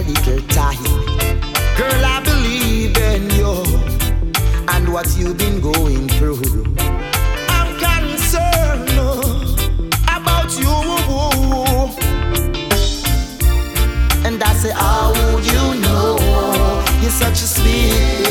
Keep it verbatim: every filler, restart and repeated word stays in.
a little time. Girl, I believe in you and what you've been going through. I'm concerned about you. And I say, how would you know? You're such a sweet